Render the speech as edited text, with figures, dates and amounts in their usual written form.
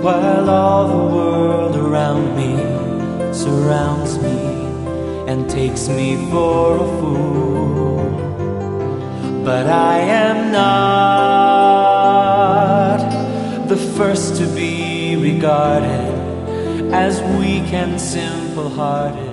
while all the world around me surrounds me and takes me for a fool. But I am not the first to be regarded as weak and simple-hearted.